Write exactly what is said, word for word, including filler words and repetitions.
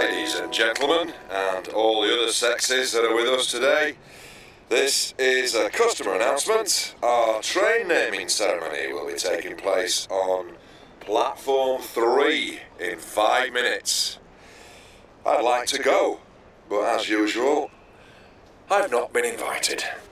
Ladies and gentlemen, and all the other sexes that are with us today, this is a customer announcement. Our train naming ceremony will be taking place on platform three in five minutes. I'd like to go, but as usual, I've not been invited.